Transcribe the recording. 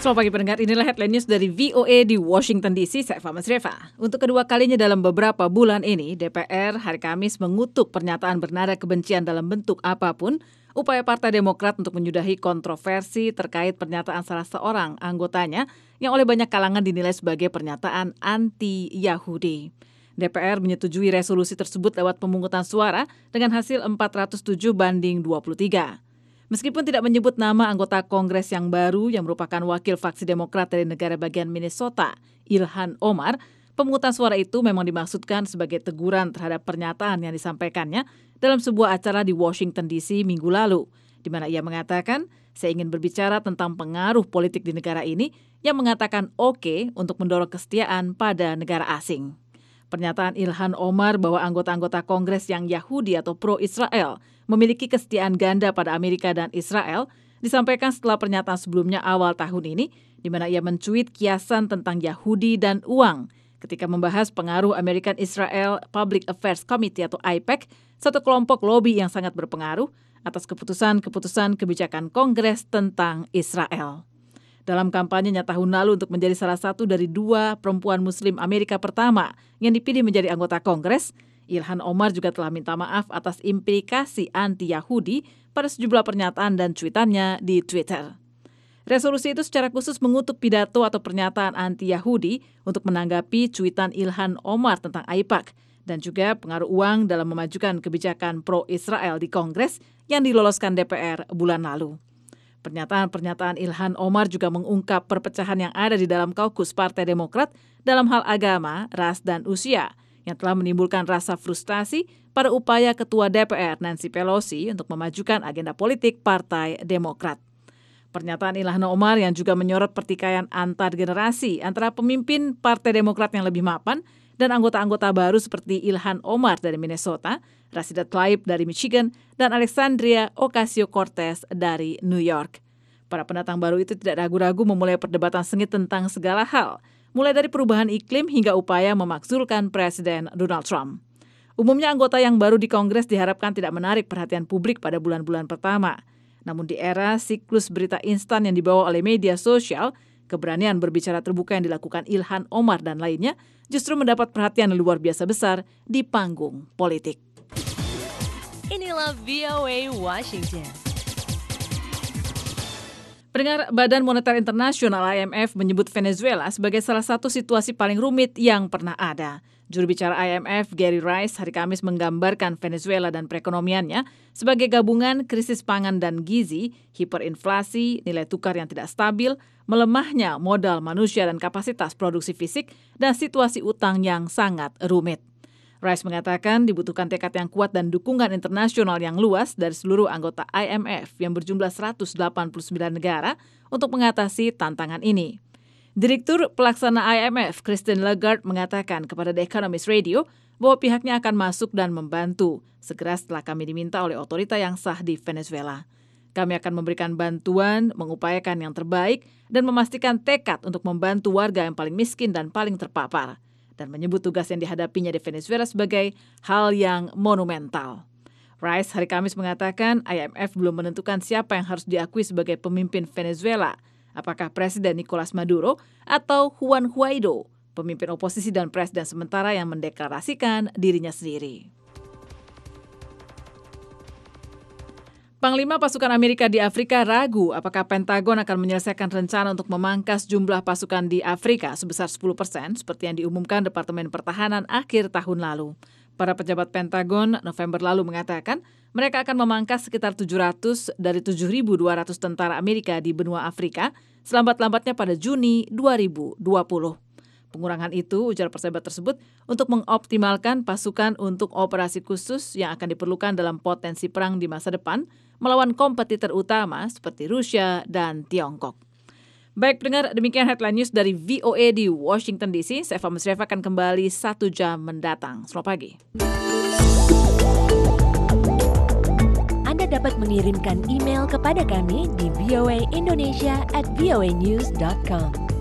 Selamat pagi pendengar, inilah headline news dari VOA di Washington DC, saya Mas Reva. Untuk kedua kalinya dalam beberapa bulan ini, DPR hari Kamis mengutuk pernyataan bernada kebencian dalam bentuk apapun, upaya Partai Demokrat untuk menyudahi kontroversi terkait pernyataan salah seorang anggotanya yang oleh banyak kalangan dinilai sebagai pernyataan anti-Yahudi. DPR menyetujui resolusi tersebut lewat pemungutan suara dengan hasil 407-23. Meskipun tidak menyebut nama anggota Kongres yang baru yang merupakan wakil fraksi Demokrat dari negara bagian Minnesota, Ilhan Omar, pemungutan suara itu memang dimaksudkan sebagai teguran terhadap pernyataan yang disampaikannya dalam sebuah acara di Washington DC minggu lalu, di mana ia mengatakan, saya ingin berbicara tentang pengaruh politik di negara ini yang mengatakan oke untuk mendorong kesetiaan pada negara asing. Pernyataan Ilhan Omar bahwa anggota-anggota Kongres yang Yahudi atau pro-Israel memiliki kesetiaan ganda pada Amerika dan Israel disampaikan setelah pernyataan sebelumnya awal tahun ini, di mana ia mencuit kiasan tentang Yahudi dan uang ketika membahas pengaruh American Israel Public Affairs Committee atau AIPAC, satu kelompok lobi yang sangat berpengaruh atas keputusan-keputusan kebijakan Kongres tentang Israel. Dalam kampanyenya tahun lalu untuk menjadi salah satu dari 2 perempuan Muslim Amerika pertama yang dipilih menjadi anggota Kongres, Ilhan Omar juga telah minta maaf atas implikasi anti-Yahudi pada sejumlah pernyataan dan cuitannya di Twitter. Resolusi itu secara khusus mengutuk pidato atau pernyataan anti-Yahudi untuk menanggapi cuitan Ilhan Omar tentang AIPAC dan juga pengaruh uang dalam memajukan kebijakan pro-Israel di Kongres yang diloloskan DPR bulan lalu. Pernyataan-pernyataan Ilhan Omar juga mengungkap perpecahan yang ada di dalam kaukus Partai Demokrat dalam hal agama, ras, dan usia, yang telah menimbulkan rasa frustasi pada upaya Ketua DPR Nancy Pelosi untuk memajukan agenda politik Partai Demokrat. Pernyataan Ilhan Omar yang juga menyorot pertikaian antar generasi antara pemimpin Partai Demokrat yang lebih mapan dan anggota-anggota baru seperti Ilhan Omar dari Minnesota, Rashida Tlaib dari Michigan, dan Alexandria Ocasio-Cortez dari New York. Para pendatang baru itu tidak ragu-ragu memulai perdebatan sengit tentang segala hal, mulai dari perubahan iklim hingga upaya memakzulkan Presiden Donald Trump. Umumnya anggota yang baru di Kongres diharapkan tidak menarik perhatian publik pada bulan-bulan pertama. Namun di era siklus berita instan yang dibawa oleh media sosial, keberanian berbicara terbuka yang dilakukan Ilhan Omar dan lainnya justru mendapat perhatian yang luar biasa besar di panggung politik. Inilah VOA Washington. Pendengar, Badan Moneter Internasional IMF menyebut Venezuela sebagai salah satu situasi paling rumit yang pernah ada. Juru bicara IMF, Gary Rice, hari Kamis menggambarkan Venezuela dan perekonomiannya sebagai gabungan krisis pangan dan gizi, hiperinflasi, nilai tukar yang tidak stabil, melemahnya modal manusia dan kapasitas produksi fisik, dan situasi utang yang sangat rumit. Rice mengatakan dibutuhkan tekad yang kuat dan dukungan internasional yang luas dari seluruh anggota IMF yang berjumlah 189 negara untuk mengatasi tantangan ini. Direktur Pelaksana IMF, Christine Lagarde, mengatakan kepada The Economist Radio bahwa pihaknya akan masuk dan membantu segera setelah kami diminta oleh otorita yang sah di Venezuela. Kami akan memberikan bantuan, mengupayakan yang terbaik, dan memastikan tekad untuk membantu warga yang paling miskin dan paling terpapar, dan menyebut tugas yang dihadapinya di Venezuela sebagai hal yang monumental. Rice hari Kamis mengatakan IMF belum menentukan siapa yang harus diakui sebagai pemimpin Venezuela, apakah Presiden Nicolas Maduro atau Juan Guaido, pemimpin oposisi dan presiden sementara yang mendeklarasikan dirinya sendiri. Panglima pasukan Amerika di Afrika ragu apakah Pentagon akan menyelesaikan rencana untuk memangkas jumlah pasukan di Afrika sebesar 10% seperti yang diumumkan Departemen Pertahanan akhir tahun lalu. Para pejabat Pentagon November lalu mengatakan mereka akan memangkas sekitar 700 dari 7.200 tentara Amerika di benua Afrika selambat-lambatnya pada Juni 2020. Pengurangan itu, ujar pejabat tersebut, untuk mengoptimalkan pasukan untuk operasi khusus yang akan diperlukan dalam potensi perang di masa depan melawan kompetitor utama seperti Rusia dan Tiongkok. Baik pendengar, demikian headline news dari VOA di Washington DC. Saya Mas Reva akan kembali 1 jam mendatang. Selamat pagi. Anda dapat mengirimkan email kepada kami di voaindonesia@voanews.com.